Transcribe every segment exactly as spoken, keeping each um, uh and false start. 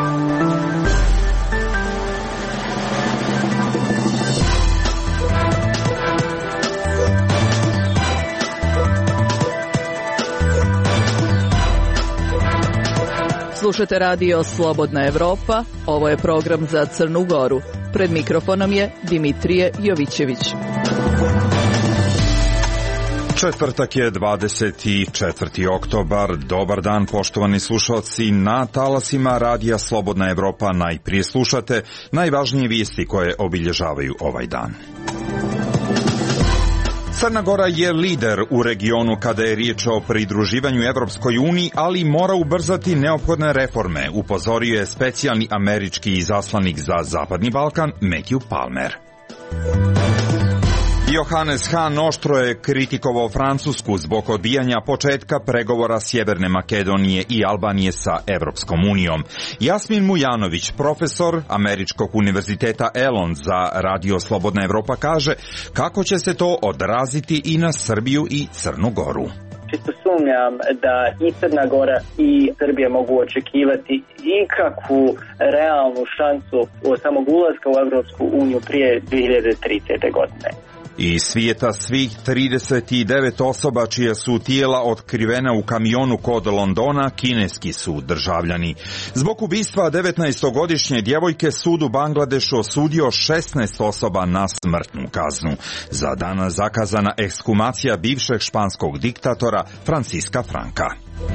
Slušate radio Slobodna Evropa, ovo je program za Crnu Goru. Pred mikrofonom je Dimitrije Jovićević. Četvrtak je dvadeset četvrti oktobar. Dobar dan, poštovani slušalci. Na talasima radija Slobodna Evropa najprije slušate najvažnije vijesti koje obilježavaju ovaj dan. Crna Gora je lider u regionu kada je riječ o pridruživanju Evropskoj uniji, ali mora ubrzati neophodne reforme, upozorio je specijalni američki izaslanik za Zapadni Balkan Matthew Palmer. Johannes Hahn oštro je kritikovao Francusku zbog odbijanja početka pregovora Sjeverne Makedonije i Albanije sa Evropskom unijom. Jasmin Mujanović, profesor Američkog univerziteta Elon za radio Slobodna Evropa, kaže kako će se to odraziti i na Srbiju i Crnu Goru. Čisto sumnjam da i Crna Gora i Srbija mogu očekivati ikakvu realnu šansu od samog ulaska u Evropsku uniju prije dvije hiljade tridesete. godine. Iz svijeta svih trideset devet osoba čija su tijela otkrivena u kamionu kod Londona kineski su državljani. Zbog ubistva devetnaestogodišnje djevojke sud u Bangladešu osudio šesnaest osoba na smrtnu kaznu. Za danas zakazana ekshumacija bivšeg španskog diktatora Francisca Franka.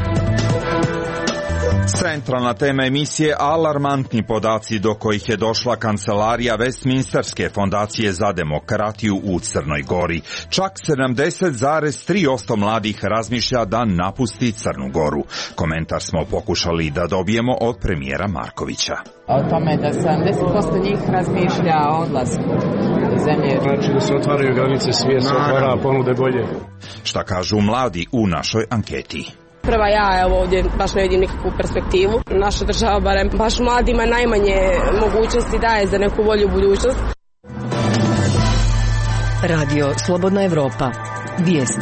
Centralna tema emisije alarmantni podaci do kojih je došla kancelarija Westminsterske fondacije za demokratiju u Crnoj Gori. Čak sedamdeset zarez tri posto mladih razmišlja da napusti Crnu Goru. Komentar smo pokušali da dobijemo od premijera Markovića. O tome da sedamdeset posto njih razmišlja o odlasku iz zemlje. Znači da se otvaraju granice, svijet se otvara, ponude bolje. Šta kažu mladi u našoj anketi? Prva ja, evo ovdje baš ne vidim nikakvu perspektivu. Naša država, barem baš mladima, najmanje mogućnosti daje za neku bolju budućnost. Radio Slobodna Evropa. Vijesti.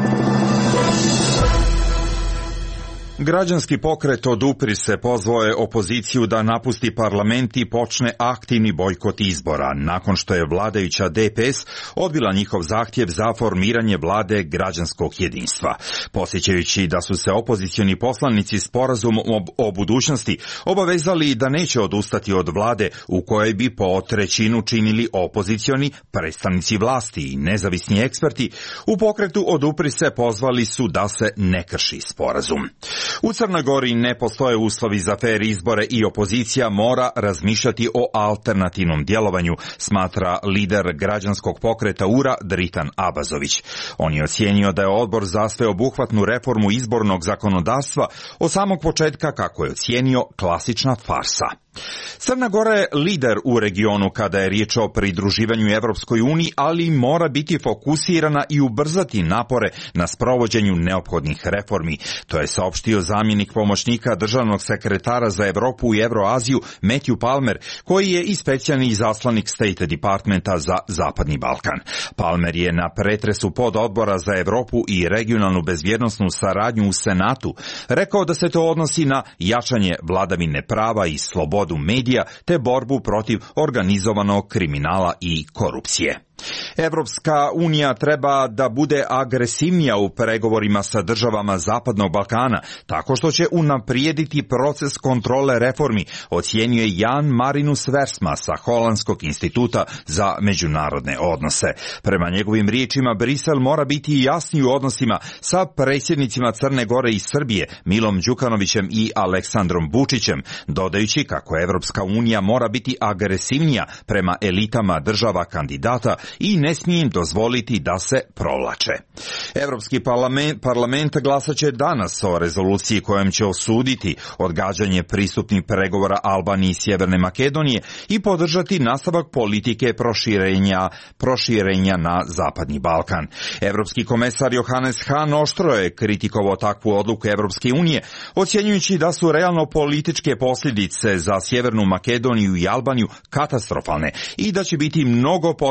Građanski pokret Odupri se pozvao je opoziciju da napusti parlament i počne aktivni bojkot izbora, nakon što je vladajuća D P S odbila njihov zahtjev za formiranje vlade građanskog jedinstva. Posjećajući da su se opozicioni poslanici sporazumom o budućnosti obavezali da neće odustati od vlade u kojoj bi po trećinu činili opozicioni, predstavnici vlasti i nezavisni eksperti, u pokretu Odupri se pozvali su da se ne krši sporazum. U Crnoj Gori ne postoje uslovi za fer izbore i opozicija mora razmišljati o alternativnom djelovanju, smatra lider građanskog pokreta U R A Dritan Abazović. On je ocijenio da je odbor za sveobuhvatnu reformu izbornog zakonodavstva od samog početka, kako je ocijenio, klasična farsa. Crna Gora je lider u regionu kada je riječ o pridruživanju Evropskoj uniji, ali mora biti fokusirana i ubrzati napore na sprovođenju neophodnih reformi. To je saopštio zamjenik pomoćnika državnog sekretara za Evropu i Evroaziju Matthew Palmer, koji je i specijalni izaslanik State Departmenta za Zapadni Balkan. Palmer je na pretresu pododbora za Evropu i regionalnu bezbjednosnu saradnju u Senatu rekao da se to odnosi na jačanje vladavine prava i slobodu medija te borbu protiv organizovanog kriminala i korupcije. Evropska unija treba da bude agresivnija u pregovorima sa državama Zapadnog Balkana, tako što će unaprijediti proces kontrole reformi, ocijenio je Jan Marinus Versma sa Holandskog instituta za međunarodne odnose. Prema njegovim riječima, Brisel mora biti jasniji u odnosima sa predsjednicima Crne Gore i Srbije, Milom Đukanovićem i Aleksandrom Vučićem, dodajući kako Evropska unija mora biti agresivnija prema elitama država kandidata i ne smije im dozvoliti da se provlače. Evropski parlament, parlament glasat će danas o rezoluciji kojom će osuditi odgađanje pristupnih pregovora Albanije i Sjeverne Makedonije i podržati nastavak politike proširenja, proširenja na Zapadni Balkan. Evropski komesar Johannes Hahn oštro je kritikovao takvu odluku Evropske unije, ocjenjujući da su realno političke posljedice za Sjevernu Makedoniju i Albaniju katastrofalne i da će biti mnogo potencijalno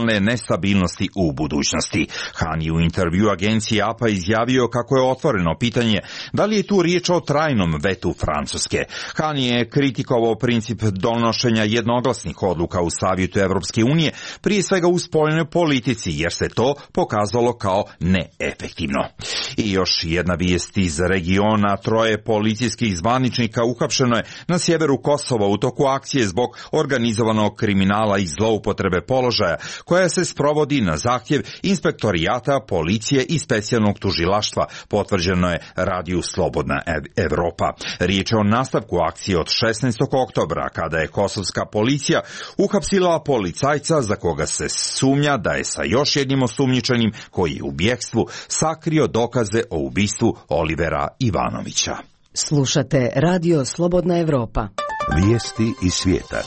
regionalne nestabilnosti u budućnosti. Han je u intervju agenciji A P A izjavio kako je otvoreno pitanje da li je tu riječ o trajnom vetu Francuske. Han je kritikovao princip donošenja jednoglasnih odluka u Savjetu Evropske unije, prije svega u spoljnoj politici, jer se to pokazalo kao neefektivno. I još jedna vijest iz regiona, troje policijskih zvaničnika uhapšeno je na sjeveru Kosova u toku akcije zbog organizovanog kriminala i zloupotrebe položaja, koja se sprovodi na zahtjev inspektorijata, policije i specijalnog tužilaštva, potvrđeno je radiju Slobodna Evropa. Riječ je o nastavku akcije od šesnaestog oktobra, kada je kosovska policija uhapsila policajca za koga se sumnja da je sa još jednim osumnjičenim koji je u bjegstvu sakrio dokaze o ubistvu Olivera Ivanovića. Slušate Radio Slobodna Evropa. Vijesti iz svijeta.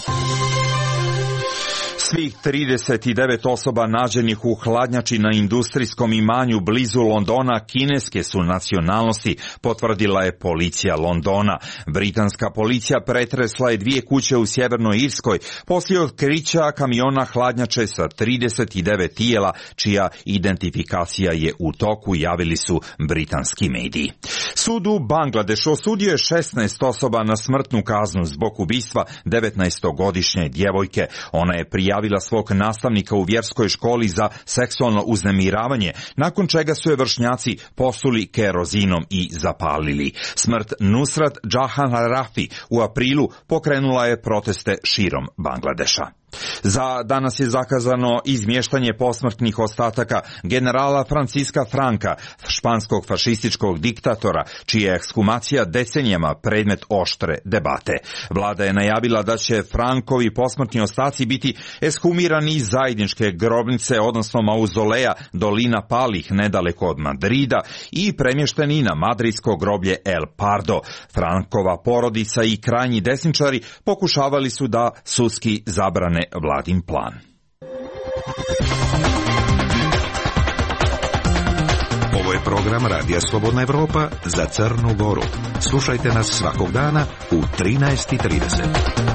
Svih trideset devet osoba nađenih u hladnjači na industrijskom imanju blizu Londona kineske su nacionalnosti, potvrdila je policija Londona. Britanska policija pretresla je dvije kuće u Sjevernoj Irskoj poslije otkrića kamiona hladnjače sa trideset devet tijela, čija identifikacija je u toku, javili su britanski mediji. Sud u Bangladešu osudio je šesnaest osoba na smrtnu kaznu zbog ubistva devetnaestogodišnje djevojke. Ona je prijavila svog nastavnika u vjerskoj školi za seksualno uznemiravanje, nakon čega su je vršnjaci posuli kerozinom i zapalili. Smrt Nusrat Jahan Rafi u aprilu pokrenula je proteste širom Bangladeša. Za danas je zakazano izmještanje posmrtnih ostataka generala Franciska Franka, španskog fašističkog diktatora, čija je ekshumacija decenijama predmet oštre debate. Vlada je najavila da će Frankovi posmrtni ostaci biti ekshumirani iz zajedničke grobnice, odnosno mauzoleja Dolina Palih nedaleko od Madrida i premješteni na madridsko groblje El Pardo. Frankova porodica i krajnji desničari pokušavali su da sudski zabrane vladin plan. Ovo je program Radija Slobodna Evropa za Crnu Goru. Slušajte nas svakog dana u trinaest i trideset.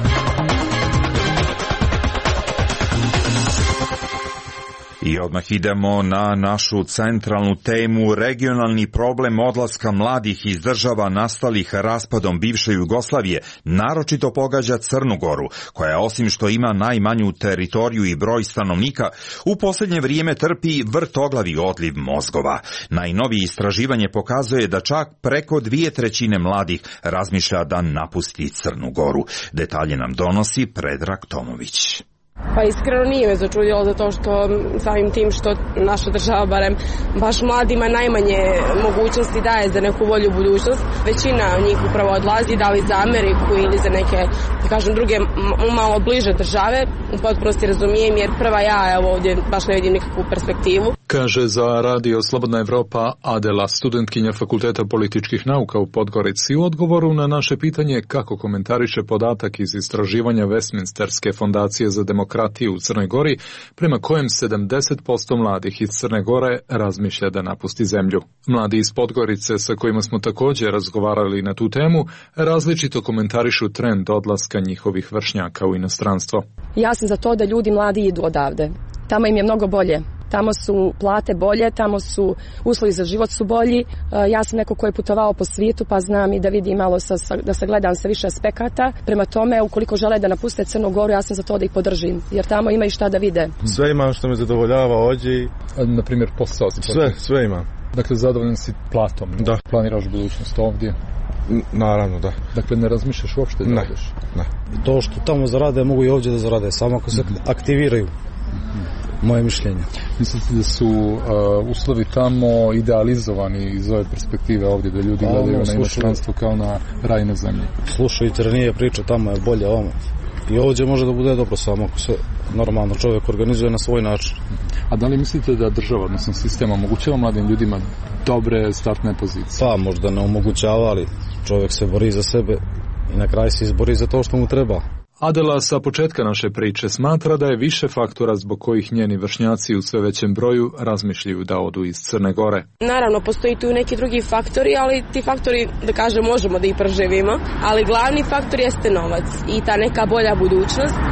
I odmah idemo na našu centralnu temu. Regionalni problem odlaska mladih iz država nastalih raspadom bivše Jugoslavije naročito pogađa Crnu Goru, koja osim što ima najmanju teritoriju i broj stanovnika, u posljednje vrijeme trpi vrtoglavi odliv mozgova. Najnovije istraživanje pokazuje da čak preko dvije trećine mladih razmišlja da napusti Crnu Goru. Detalje nam donosi Predrag Tomović. Pa iskreno nije me začudilo zato što samim tim što naša država barem baš mladima najmanje mogućnosti daje za neku volju budućnost. Većina njih upravo odlazi, da li za Ameriku ili za neke, da kažem, druge malo bliže države. U potpunosti razumijem jer prva ja evo ovdje baš ne vidim nikakvu perspektivu. Kaže za Radio Slobodna Evropa Adela, studentkinja Fakulteta političkih nauka u Podgorici, u odgovoru na naše pitanje kako komentariše podatak iz istraživanja Westminsterske fondacije za demokratiju u Crnoj Gori, prema kojem sedamdeset posto mladih iz Crne Gore razmišlja da napusti zemlju. Mladi iz Podgorice, sa kojima smo također razgovarali na tu temu, različito komentarišu trend odlaska njihovih vršnjaka u inostranstvo. Ja sam za to da ljudi mladi idu odavde. Tamo im je mnogo bolje. Tamo su plate bolje, tamo su uslovi za život su bolji. Ja sam neko ko je putovao po svijetu pa znam i da vidim malo, sa, da se gledam sa više aspekata. Prema tome, ukoliko žele da napuste Crnu Goru, ja sam za to da ih podržim, jer tamo ima i šta da vide. Sve imam što me zadovoljava ovdje. Na primjer, posao si sve, sve imam. Dakle, zadovoljan si platom. Da. Planiraš budućnost ovdje? N- naravno, da. Dakle, ne razmišljaš uopšte da odeš? Ne. To što tamo zarade, mogu i ovdje da zarade, samo ako se aktiviraju. Moje mišljenje. Mislite da su uh, uslovi tamo idealizovani iz ove perspektive ovdje, da ljudi pa, gledaju na inostranstvo kao na raj na zemlji? Slušajte, nije priča, tamo je bolje ovamo. I ovdje može da bude dobro, samo ako se normalno čovjek organizuje na svoj način. A da li mislite da država, odnosno sistem, omogućava mladim ljudima dobre startne pozicije? Pa, možda ne omogućava, ali čovjek se bori za sebe i na kraju se izbori za to što mu treba. Adela sa početka naše priče smatra da je više faktora zbog kojih njeni vršnjaci u sve većem broju razmišljaju da odu iz Crne Gore. Naravno, postoji tu neki drugi faktori, ali ti faktori, da kažem, možemo da ih proživimo, ali glavni faktor jeste novac i ta neka bolja budućnost.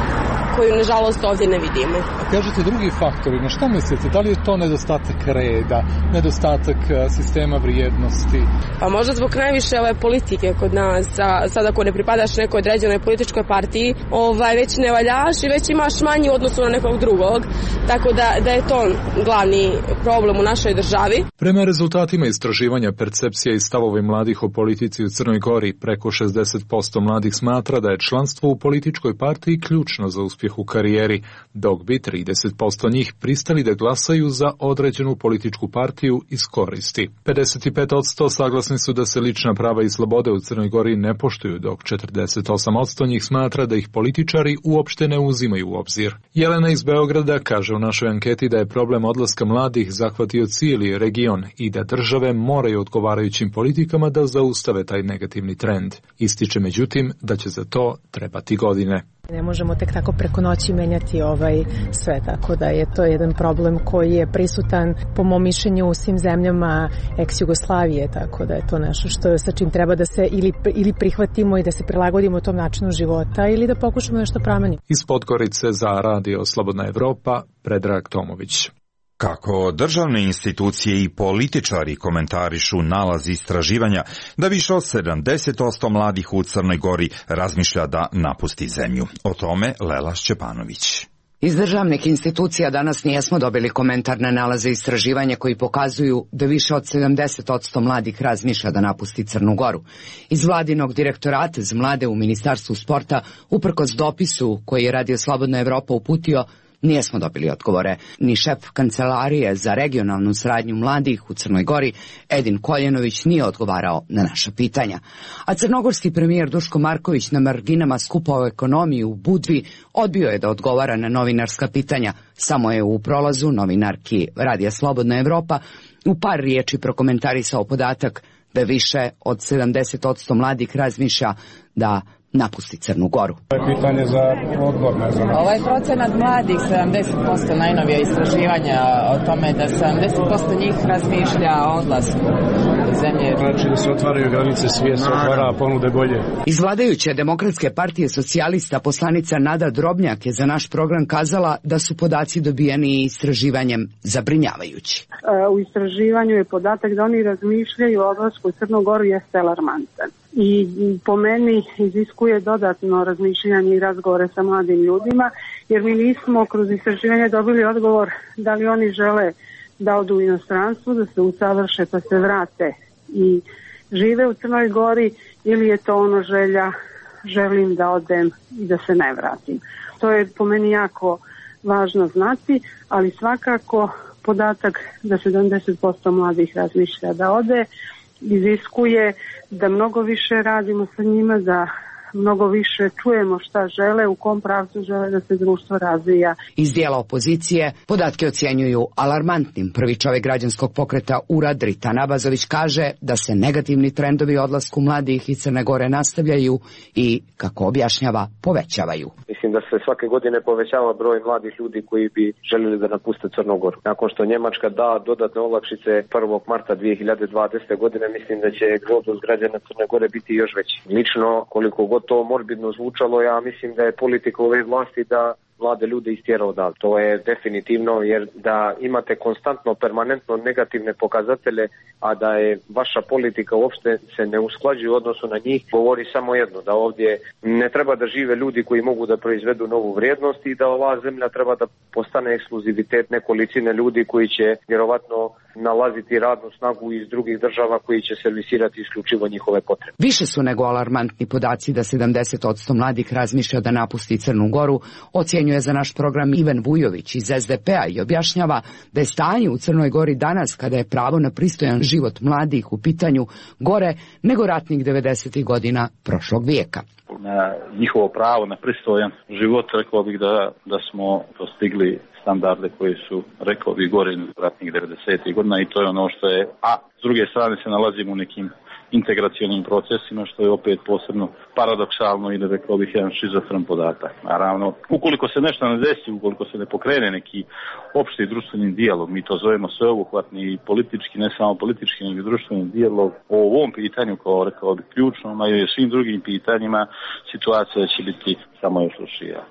koju nažalost ovdje ne vidimo. A kažete drugi faktori, na šta mislite? Da li je to nedostatak reda, nedostatak sistema vrijednosti? Pa možda zbog najviše ove politike kod nas, a sad ako ne pripadaš nekoj određenoj političkoj partiji, ovaj, već ne valjaš i već imaš manji u odnosu na nekog drugog, tako da, da je to glavni problem u našoj državi. Prema rezultatima istraživanja percepcija i stavovi mladih o politici u Crnoj Gori, preko šezdeset posto mladih smatra da je članstvo u političkoj partiji ključno za uspjeh u karijeri, dok bi trideset posto njih pristali da glasaju za određenu političku partiju iz koristi. pedeset pet posto saglasni su da se lična prava i slobode u Crnoj Gori ne poštuju, dok četrdeset osam posto njih smatra da ih političari uopšte ne uzimaju u obzir. Jelena iz Beograda kaže u našoj anketi da je problem odlaska mladih zahvatio cijeli region i da države moraju odgovarajućim politikama da zaustave taj negativni trend. Ističe međutim da će za to trebati godine. Ne možemo tek tako preko noći menjati ovaj sve, tako da je to jedan problem koji je prisutan po mom mišljenju u svim zemljama ex-Jugoslavije, tako da je to nešto što, sa čim treba da se ili, ili prihvatimo i da se prilagodimo tom načinu života ili da pokušamo nešto promeniti. Iz Podgorice za Radio Slobodna Evropa, Predrag Tomović. Kako državne institucije i političari komentarišu nalaz istraživanja da više od sedamdeset posto mladih u Crnoj Gori razmišlja da napusti zemlju. O tome Lela Šćepanović. Iz državnih institucija danas nijesmo dobili komentar na nalaze istraživanja koji pokazuju da više od sedamdeset posto mladih razmišlja da napusti Crnu Goru. Iz vladinog direktorata za mlade u Ministarstvu sporta, uprkos dopisu koji je Radio Slobodna Evropa uputio, nijesmo dobili odgovore. Ni šef Kancelarije za regionalnu saradnju mladih u Crnoj Gori, Edin Koljenović, nije odgovarao na naša pitanja. A crnogorski premijer Duško Marković na marginama skupa o ekonomiji u Budvi odbio je da odgovara na novinarska pitanja. Samo je u prolazu novinarki Radija Slobodna Evropa u par riječi prokomentarisao podatak da više od sedamdeset posto mladih razmišlja da napusti Crnu Goru. Pitanje za odbor, ne znam. Ovaj procenat mladih, sedamdeset posto najnovija istraživanja o tome da sedamdeset posto njih razmišlja o odlasku zemlje. Znači da se otvaraju granice, svijet se otvara, ponude bolje. Iz vladajuće Demokratske partije socijalista poslanica Nada Drobnjak je za naš program kazala da su podaci dobijeni istraživanjem zabrinjavajući. U istraživanju je podatak da oni razmišljaju o odlasku u Crnu Goru jeste alarmantan. I po meni iziskuje dodatno razmišljanje i razgovore sa mladim ljudima, jer mi nismo kroz istraživanje dobili odgovor da li oni žele da odu u inostranstvo, da se usavrše pa se vrate i žive u Crnoj Gori, ili je to ono želja, želim da odem i da se ne vratim. To je po meni jako važno znati, ali svakako podatak da sedamdeset posto mladih razmišlja da ode iziskuje da mnogo više radimo sa njima, da mnogo više čujemo šta žele, u kom pravcu žele da se društvo razvija. Iz dijela opozicije podatke ocjenjuju alarmantnim. Prvi čovjek građanskog pokreta Urad Rita Nabazović kaže da se negativni trendovi odlasku mladih iz Crne Gore nastavljaju i, kako objašnjava, povećavaju. Mislim da se svake godine povećava broj mladih ljudi koji bi željeli da napuste Crnu Goru. Nakon što Njemačka da dodatne olakšice prvog marta dvije hiljade dvadesete. godine, mislim da će egzodus građana Crne Gore biti još veći. Lično, koliko god to morbidno zvučalo, ja mislim da je politika ove vlasti da mlade ljude istjera odavde. To je definitivno, jer da imate konstantno, permanentno negativne pokazatelje, a da je vaša politika uopšte se ne usklađuje u odnosu na njih, govori samo jedno, da ovdje ne treba da žive ljudi koji mogu da proizvedu novu vrijednost i da ova zemlja treba da postane ekskluzivitet nekolicine ljudi koji će vjerovatno nalaziti radnu snagu iz drugih država koji će servisirati isključivo njihove potrebe. Više su nego alarmantni podaci da sedamdeset posto mladih razmišlja da napusti Crnu Goru, ocjenjuje za naš program Ivan Vujović iz es de pe a i objašnjava da je stanje u Crnoj Gori danas, kada je pravo na pristojan život mladih u pitanju, gore nego ratnih devedesetih godina prošlog vijeka. Na njihovo pravo na pristojan život, rekao bih da, da smo dostigli standarde koji su, rekao bih, gore ratnih devedesetih godina, i to je ono što je, a s druge strane se nalazimo u nekim integracionim procesima, što je opet posebno paradoksalno i da, rekao bih, jedan šizofren podatak. Naravno, ukoliko se nešto ne desi, ukoliko se ne pokrene neki opšti društveni dijalog, mi to zovemo sveobuhvatni i politički, ne samo politički, nego društveni dijalog o ovom pitanju, kao, rekao bih, ključnom, a i o svim drugim pitanjima, situacija će biti samo još lošija.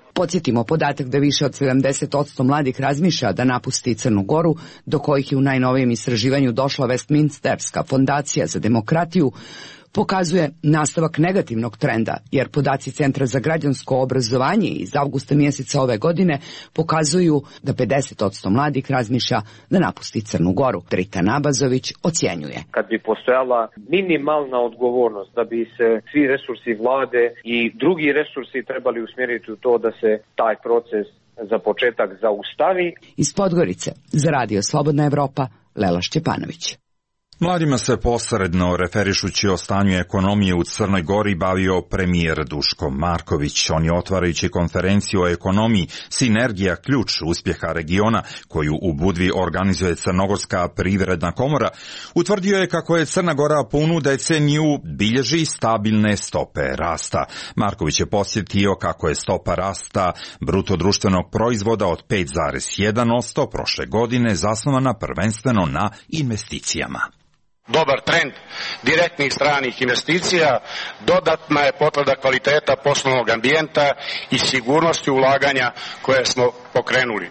Podsjetimo podatak da više od sedamdeset posto mladih razmišlja da napusti Crnu Goru, do kojih je u najnovijem istraživanju došla Westminsterska fondacija za demokratiju, pokazuje nastavak negativnog trenda, jer podaci Centra za građansko obrazovanje iz avgusta mjeseca ove godine pokazuju da pedeset posto mladih razmišlja da napusti Crnu Goru. Drita Nabazović ocjenjuje. Kad bi postojala minimalna odgovornost da bi se svi resursi vlade i drugi resursi trebali usmjeriti u to da se taj proces za početak zaustavi. Iz Podgorice za Radio Slobodna Evropa, Lela Šćepanović. Mladima se posredno, referišući o stanju ekonomije u Crnoj Gori, bavio premijer Duško Marković. On je, otvarajući konferenciju o ekonomiji Sinergija ključ uspjeha regiona, koju u Budvi organizuje Crnogorska privredna komora, utvrdio je kako je Crna Gora punu deceniju bilježi stabilne stope rasta. Marković je posjetio kako je stopa rasta bruto društvenog proizvoda od pet zarez jedan posto prošle godine zasnovana prvenstveno na investicijama. Dobar trend direktnih stranih investicija dodatna je potvrda kvaliteta poslovnog ambijenta i sigurnosti ulaganja koje smo pokrenuli.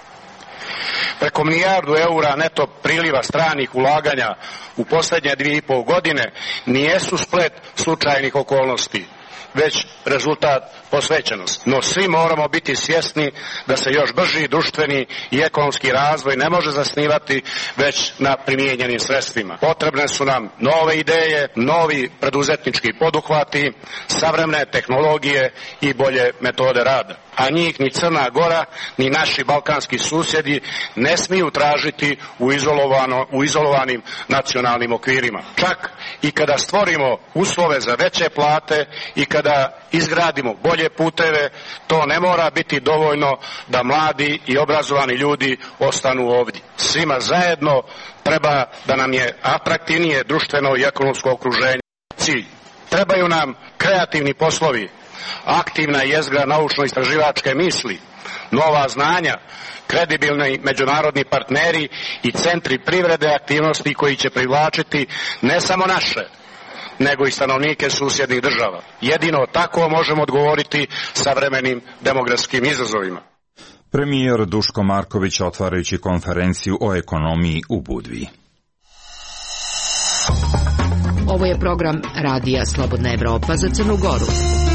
Preko milijardu eura neto priliva stranih ulaganja u posljednje dvije i pol godine nijesu splet slučajnih okolnosti, već rezultat posvećenosti. No svi moramo biti svjesni da se još brži društveni i ekonomski razvoj ne može zasnivati već na primijenjenim sredstvima. Potrebne su nam nove ideje, novi preduzetnički poduhvati, savremene tehnologije i bolje metode rada. A njih ni Crna Gora, ni naši balkanski susjedi ne smiju tražiti u, izolovano, u izolovanim nacionalnim okvirima. Čak i kada stvorimo uslove za veće plate i kada izgradimo bolje puteve, to ne mora biti dovoljno da mladi i obrazovani ljudi ostanu ovdje. Svima zajedno treba da nam je atraktivnije društveno i ekonomsko okruženje. Cilj. Trebaju nam kreativni poslovi, aktivna jezgra naučno-istraživačke misli, nova znanja, kredibilni međunarodni partneri i centri privrede aktivnosti koji će privlačiti ne samo naše, nego i stanovnike susjednih država. Jedino tako možemo odgovoriti savremenim demografskim izazovima. Premijer Duško Marković, otvarajući konferenciju o ekonomiji u Budvi. Ovo je program Radija Slobodna Evropa za Crnu Goru.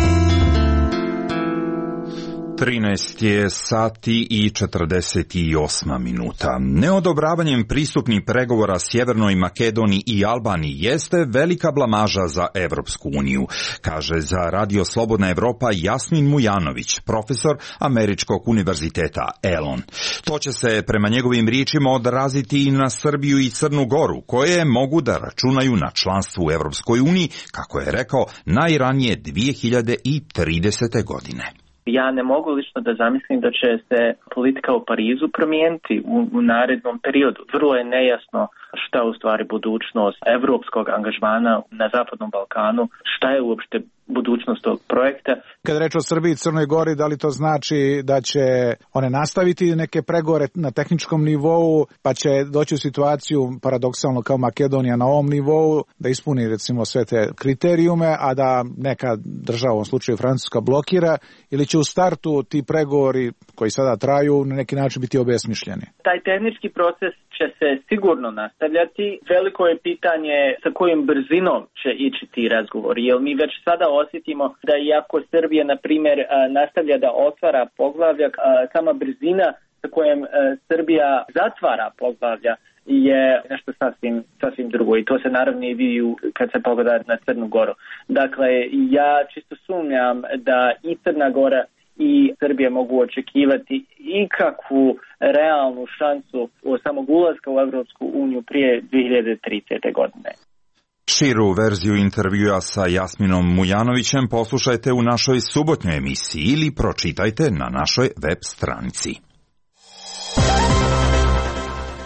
trinaest je sati i četrdeset osam minuta. Neodobravanjem pristupnih pregovora Sjevernoj Makedoniji i Albaniji jeste velika blamaža za Evropsku uniju, kaže za Radio Slobodna Evropa Jasmin Mujanović, profesor Američkog univerziteta Elon. To će se prema njegovim riječima odraziti i na Srbiju i Crnu Goru, koje mogu da računaju na članstvo u Evropskoj uniji, kako je rekao, najranije dvije hiljade tridesete godine. Ja ne mogu lično da zamislim da će se politika u Parizu promijeniti u, u narednom periodu. Vrlo je nejasno šta u stvari budućnost evropskog angažmana na Zapadnom Balkanu, šta je uopšte budućnost tog projekta. Kad reč o Srbiji i Crnoj Gori, da li to znači da će one nastaviti neke pregovore na tehničkom nivou, pa će doći u situaciju paradoksalno kao Makedonija na ovom nivou, da ispuni recimo sve te kriterijume, a da neka država, u ovom slučaju Francuska, blokira, ili će u startu ti pregovori koji sada traju na neki način biti obesmišljeni? Taj tehnički proces će se sigurno nastavljati. Veliko je pitanje sa kojim brzinom će ići ti razgovori, jer mi već sada osjetimo da iako Srbija, na primjer, nastavlja da otvara poglavlja, sama brzina sa kojom Srbija zatvara poglavlja je nešto sasvim, sasvim drugo i to se naravno i vidi kad se pogleda na Crnu Goru. Dakle, ja čisto sumnjam da i Crna Gora i Srbija mogu očekivati ikakvu realnu šansu u samog ulaska u Evropsku uniju prije dvije hiljade tridesete godine. Širu verziju intervjua sa Jasminom Mujanovićem poslušajte u našoj subotnjoj emisiji ili pročitajte na našoj web stranici.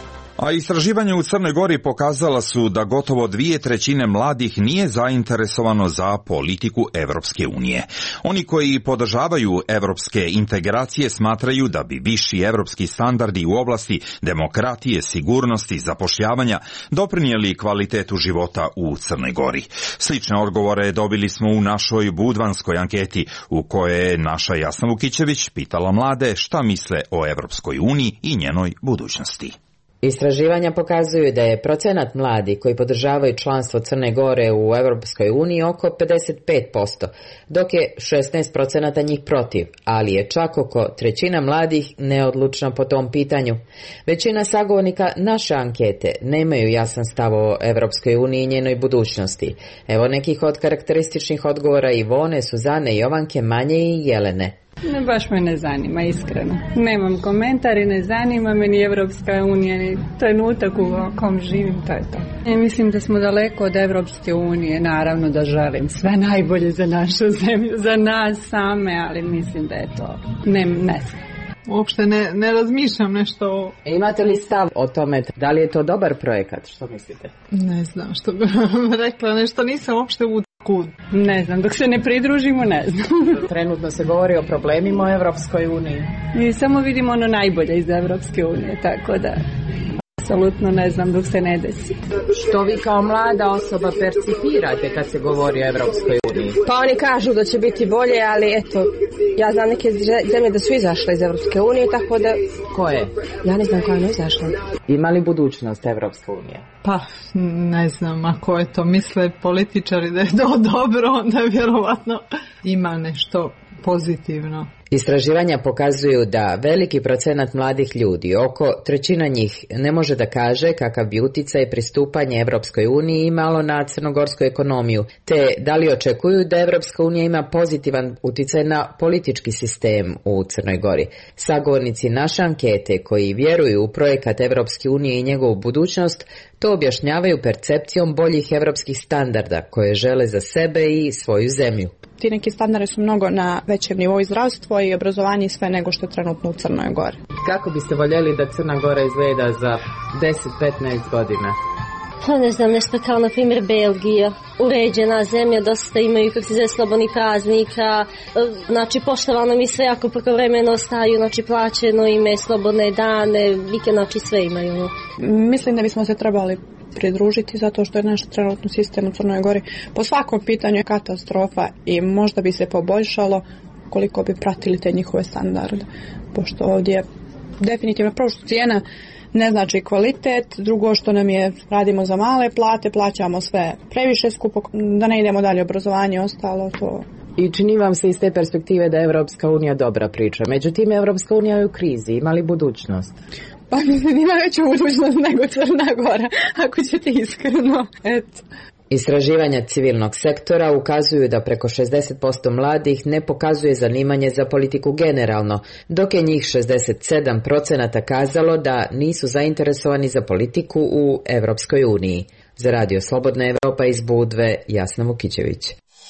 A istraživanja u Crnoj Gori pokazala su da gotovo dvije trećine mladih nije zainteresovano za politiku Evropske unije. Oni koji podržavaju evropske integracije smatraju da bi viši evropski standardi u oblasti demokratije, sigurnosti, zapošljavanja doprinijeli kvalitetu života u Crnoj Gori. Slične odgovore dobili smo u našoj budvanskoj anketi u kojoj je naša Jasna Vukićević pitala mlade šta misle o Evropskoj uniji i njenoj budućnosti. Istraživanja pokazuju da je procenat mladih koji podržavaju članstvo Crne Gore u Europskoj uniji oko pedeset pet posto, dok je šesnaest posto njih protiv, ali je čak oko trećina mladih neodlučna po tom pitanju. Većina sagovornika naše ankete nemaju jasan stav o Europskoj uniji i njenoj budućnosti. Evo nekih od karakterističnih odgovora Ivone, Suzane, Jovanke, Manje i Jelene. Ne, baš me ne zanima, iskreno. Nemam komentar i ne zanima me ni Evropska unija, ni trenutak u kom živim, to je to. Ja mislim da smo daleko od Evropske unije, naravno da želim sve najbolje za našu zemlju, za nas same, ali mislim da je to, ne, ne znam. Uopšte ne, ne razmišljam nešto o... Imate li stav o tome, da li je to dobar projekat, što mislite? Ne znam, što bih vam rekla, nešto nisam uopšte u kud. Ne znam, dok se ne pridružimo, ne znam. Trenutno se govori o problemima u Evropskoj uniji. I samo vidimo ono najbolje iz Evropske unije, tako da... Apsolutno ne znam dok se ne desi. Što vi kao mlada osoba percipirate kad se govori o Evropskoj uniji? Pa oni kažu da će biti bolje, ali eto, ja znam neke zemlje da su izašle iz Evropske unije, tako da... Koje? Ja ne znam koja je izašla. Ima li budućnost Evropske unije? Pa, ne znam, ako je to misle političari da je to dobro, onda vjerovatno ima nešto pozitivno. Istraživanja pokazuju da veliki procenat mladih ljudi, oko trećina njih, ne može da kaže kakav bi uticaj pristupanje Evropskoj uniji imalo na crnogorsku ekonomiju, te da li očekuju da Evropska unija ima pozitivan uticaj na politički sistem u Crnoj Gori. Sagovornici naše ankete koji vjeruju u projekat Evropske unije i njegovu budućnost, to objašnjavaju percepcijom boljih evropskih standarda koje žele za sebe i svoju zemlju. Ti neki standardi su mnogo na većem nivou i zdravstvo i obrazovanje i sve nego što je trenutno u Crnoj Gori. Kako biste voljeli da Crna Gora izgleda za deset do petnaest godina? Pa ne znam, nešto kao na primjer Belgija, uređena zemlja, dosta imaju kako se zove slobodnih praznika, znači poštovano mi sve ako prekovremeno ostaju, znači plaćeno ime, slobodne dane, vikend, znači sve imaju. Mislim da bismo se trebali pridružiti zato što je naš trenutni sistem u Crnoj Gori po svakom pitanju je katastrofa i možda bi se poboljšalo koliko bi pratili te njihove standarde, pošto ovdje definitivno prvo što cijena ne znači kvalitet, drugo što nam je radimo za male plate, plaćamo sve previše skupo, da ne idemo dalje obrazovanje, ostalo to. I čini vam se iz te perspektive da je Evropska unija dobra priča, međutim Evropska unija je u krizi, ima li budućnost? Pa mislim ima veću budućnost nego Crna Gora, ako ćete iskreno, eto. Istraživanja civilnog sektora ukazuju da preko šezdeset posto mladih ne pokazuje zanimanje za politiku generalno, dok je njih šezdeset sedam posto kazalo da nisu zainteresovani za politiku u Evropskoj uniji. Za Radio Slobodna Evropa iz Budve, Jasna Vukićević.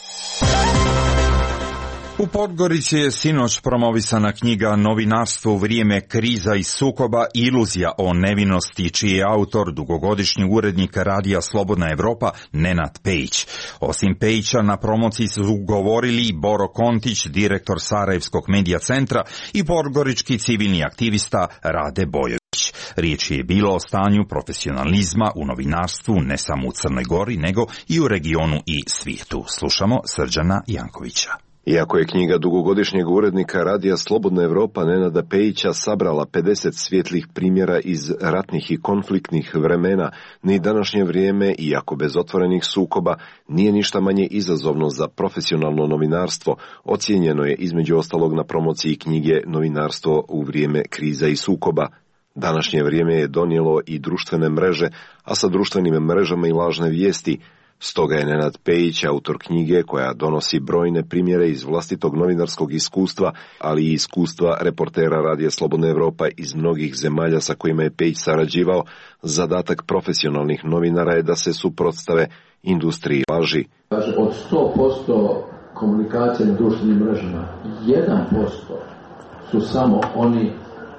U Podgorici je sinoć promovisana knjiga Novinarstvo u vrijeme kriza i sukoba, iluzija o nevinosti, čiji je autor dugogodišnji urednik Radija Slobodna Evropa Nenad Pejić. Osim Pejića na promociji su govorili Boro Kontić, direktor Sarajevskog medija centra, i podgorički civilni aktivista Rade Bojović. Riječ je bilo o stanju profesionalizma u novinarstvu ne samo u Crnoj Gori, nego i u regionu i svijetu. Slušamo Srđana Jankovića. Iako je knjiga dugogodišnjeg urednika Radija Slobodna Evropa Nenada Pejića sabrala pedeset svjetlih primjera iz ratnih i konfliktnih vremena, ni današnje vrijeme, iako bez otvorenih sukoba, nije ništa manje izazovno za profesionalno novinarstvo, ocijenjeno je između ostalog na promociji knjige Novinarstvo u vrijeme kriza i sukoba. Današnje vrijeme je donijelo i društvene mreže, a sa društvenim mrežama i lažne vijesti. Stoga je Nenad Pejić, autor knjige koja donosi brojne primjere iz vlastitog novinarskog iskustva, ali i iskustva reportera Radija Slobodna Evropa iz mnogih zemalja sa kojima je Pejić sarađivao, zadatak profesionalnih novinara je da se suprotstave industriji laži. Od sto posto komunikacije na društvenim mrežama, jedan posto su samo oni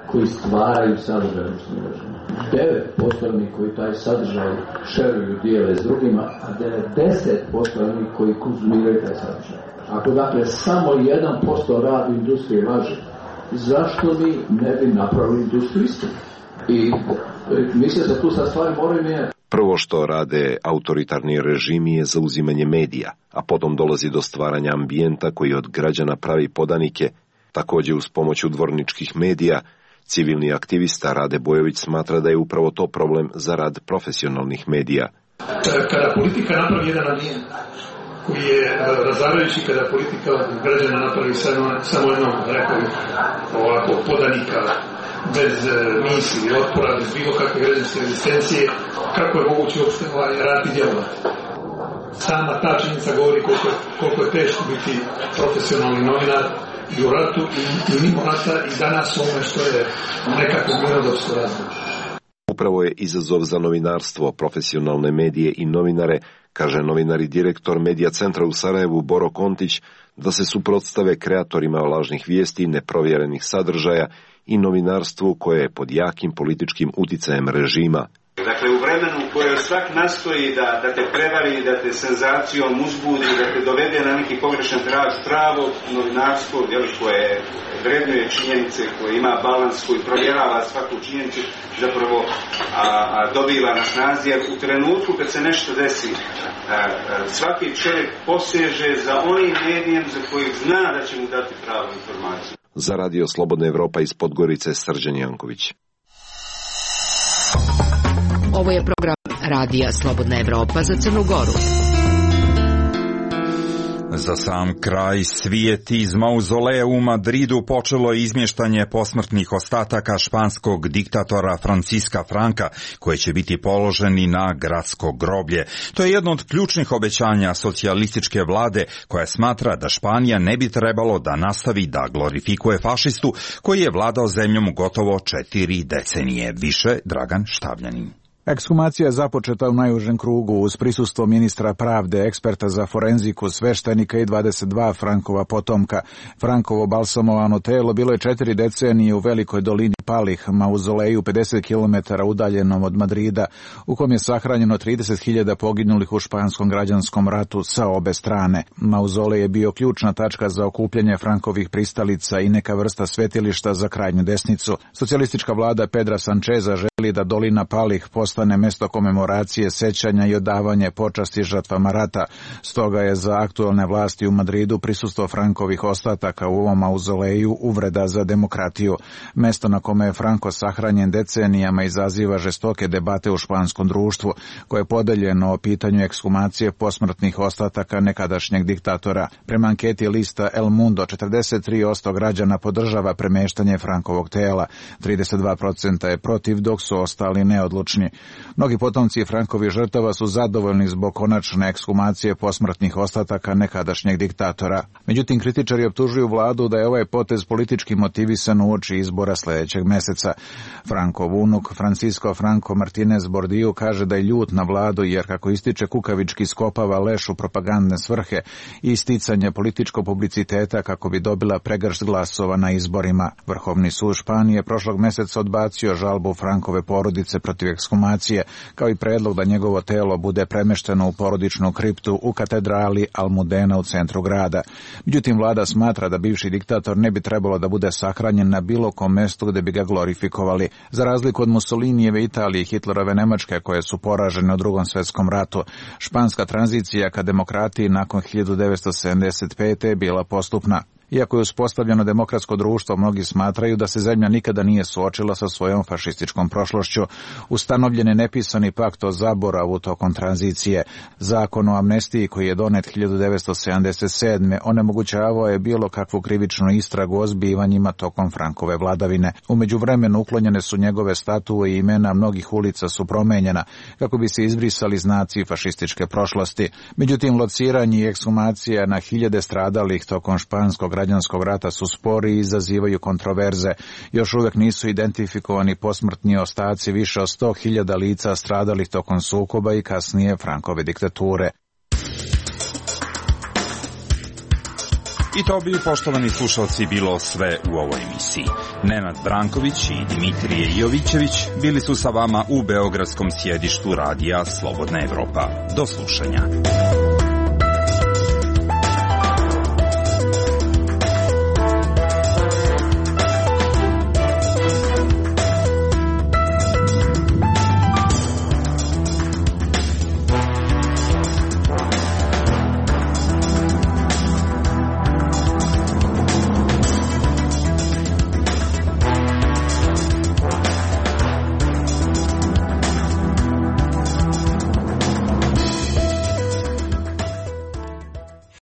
koji stvaraju sadržaj društvenih mreža. devet posto onih koji taj sadržaj šeruju, dijele s drugima, a devedeset posto onih koji konzumiraju taj sadržaj. Ako dakle samo jedan posto radi industrije laže, zašto mi ne bi napravili industriju istinu? I mislim da tu sad stvari moraju mijenjati. Prvo što rade autoritarni režimi je zauzimanje medija, a potom dolazi do stvaranja ambijenta koji od građana pravi podanike. Također uz pomoć udvorničkih medija, civilni aktivista Rade Bojović smatra da je upravo to problem za rad profesionalnih medija. Kada politika napravi jedan ambijent koji je razarajući, kada politika od građana napravi samo, samo jednog, rekao bih, ovako, podanika, bez misli, otpora, bez bilo kakve građanske rezistencije, kako je moguće uopšte raditi i djelovati. Sama ta činjenica govori koliko, koliko je teško biti profesionalni novinar i u ratu i, i mimo rata i danas ono što je nekako mirnodopsko razdoblje. Upravo je izazov za novinarstvo, profesionalne medije i novinare, kaže novinar i direktor Medija centra u Sarajevu Boro Kontić, da se suprotstave kreatorima lažnih vijesti i neprovjerenih sadržaja i novinarstvu koje je pod jakim političkim uticajem režima. Dakle, u vremenu u kojoj svak nastoji da, da te prevari, da te senzacijom uzbudi, da te dovede na neki pogrešan trag, pravo novinarstvo, jel, koje vrednuje činjenice, koje ima balans, koji provjerava svaku činjenicu, zapravo a, a, dobiva na snazi, jer u trenutku kad se nešto desi, a, a, svaki čovjek poseže za onim medijem za kojeg zna da će mu dati pravu informaciju. Za Radio Slobodna Evropa iz Podgorice, Srđan Janković. Ovo je program Radija Slobodna Evropa za Crnu Goru. Za sam kraj, svijet iz mauzoleja u Madridu počelo je izmještanje posmrtnih ostataka španskog diktatora Franciska Franka, koje će biti položeni na gradsko groblje. To je jedno od ključnih obećanja socijalističke vlade, koja smatra da Španija ne bi trebalo da nastavi da glorifikuje fašistu, koji je vladao zemljom gotovo četiri decenije. Više Dragan Štavljanin. Ekshumacija je započeta u najužem krugu uz prisustvo ministra pravde, eksperta za forenziku, sveštenika i dvadeset dva Frankova potomka. Frankovo balsamovano telo bilo je četiri decenije u velikoj dolini Palih, mauzoleju pedeset kilometara udaljenom od Madrida, u kom je sahranjeno trideset hiljada poginulih u španskom građanskom ratu sa obe strane. Mauzolej je bio ključna tačka za okupljanje Frankovih pristalica i neka vrsta svetilišta za krajnju desnicu. Socijalistička vlada Pedra Sančeza želi da dolina Palih postane mesto komemoracije, sećanja i odavanje počasti žrtvama rata. Stoga je za aktualne vlasti u Madridu prisustvo Frankovih ostataka u ovom mauzoleju uvreda za demokratiju. Mesto na kome je Franko sahranjen decenijama izaziva žestoke debate u španskom društvu, koje je podeljeno o pitanju ekshumacije posmrtnih ostataka nekadašnjeg diktatora. Prema anketi lista El Mundo, četrdeset tri posto građana podržava premeštanje Frankovog tela, trideset dva posto je protiv, dok su ostali neodlučni. Mnogi potomci Frankovih žrtava su zadovoljni zbog konačne ekshumacije posmrtnih ostataka nekadašnjeg diktatora. Međutim, kritičari optužuju vladu da je ovaj potez politički motivisan uoči izbora sljedećeg mjeseca. Frankov unuk Francisco Franco Martinez Bordillo kaže da je ljut na vladu jer, kako ističe, kukavički skopava leš u propagandne svrhe i isticanje političkog publiciteta kako bi dobila pregršt glasova na izborima. Vrhovni sud Španije prošlog mjeseca odbacio žalbu Frankove porodice protiv ekshumacije, kao i predlog da njegovo telo bude premešteno u porodičnu kriptu u katedrali Almudena u centru grada. Međutim, vlada smatra da bivši diktator ne bi trebalo da bude sahranjen na bilo kom mestu gde bi ga glorifikovali. Za razliku od Mussolinijeve Italije i Hitlerove Nemačke, koje su poražene u Drugom svjetskom ratu, španska tranzicija ka demokratiji nakon hiljadu devetsto sedamdeset pete je bila postupna. Iako je uspostavljeno demokratsko društvo, mnogi smatraju da se zemlja nikada nije suočila sa svojom fašističkom prošlošću. Ustanovljen je nepisani pakt o zaboravu tokom tranzicije. Zakon o amnestiji, koji je donet hiljadu devetsto sedamdeset sedme onemogućavao je bilo kakvu krivičnu istragu o zbivanjima tokom Frankove vladavine. U međuvremenu uklonjene su njegove statue i imena mnogih ulica su promenjena kako bi se izbrisali znaci fašističke prošlosti. Međutim, lociranje i ekshumacija na hiljade stradalih tokom španskog građanskog rata su spori i izazivaju kontroverze. Još uvijek nisu identifikovani posmrtni ostaci više od sto hiljada lica stradalih tokom sukoba i kasnije Frankove diktature. I to bi, poštovani slušalci, bilo sve u ovoj emisiji. Nenad Branković i Dimitrije Jovićević bili su sa vama u beogradskom sjedištu radija Slobodna Evropa. Do slušanja.